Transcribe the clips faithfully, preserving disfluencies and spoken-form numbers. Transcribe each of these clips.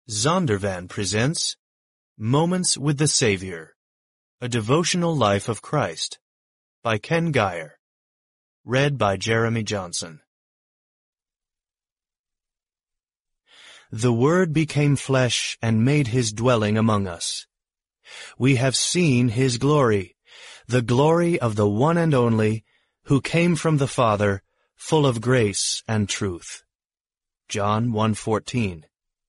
Zondervan presents Moments with the Savior, A Devotional Life of Christ by Ken Gire. Read by Jeremy Johnson. The Word became flesh and made his dwelling among us. We have seen his glory, the glory of the one and only, who came from the Father, full of grace and truth. John one fourteen.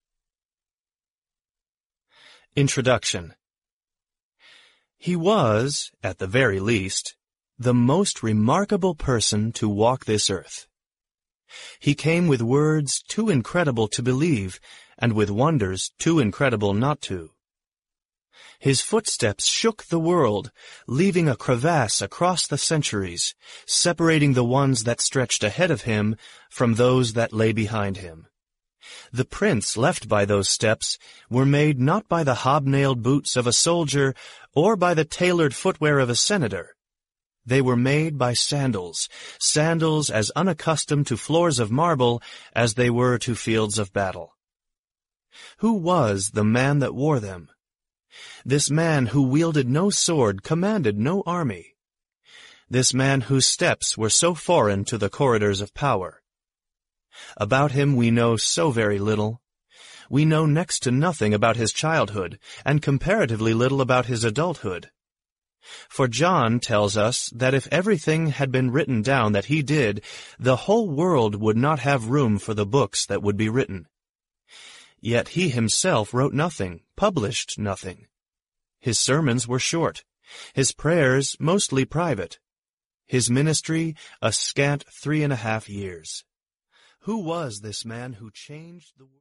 Introduction. He was, at the very least, the most remarkable person to walk this earth. He came with words too incredible to believe, and with wonders too incredible not to. His footsteps shook the world, leaving a crevasse across the centuries, separating the ones that stretched ahead of him from those that lay behind him. The prints left by those steps were made not by the hobnailed boots of a soldier or by the tailored footwear of a senator. They were made by sandals, sandals as unaccustomed to floors of marble as they were to fields of battle. Who was the man that wore them? This man who wielded no sword, commanded no army. This man whose steps were so foreign to the corridors of power. About him we know so very little. We know next to nothing about his childhood, and comparatively little about his adulthood. For John tells us that if everything had been written down that he did, the whole world would not have room for the books that would be written. Yet he himself wrote nothing, published nothing. His sermons were short, his prayers mostly private, his ministry a scant three and a half years. Who was this man who changed the world?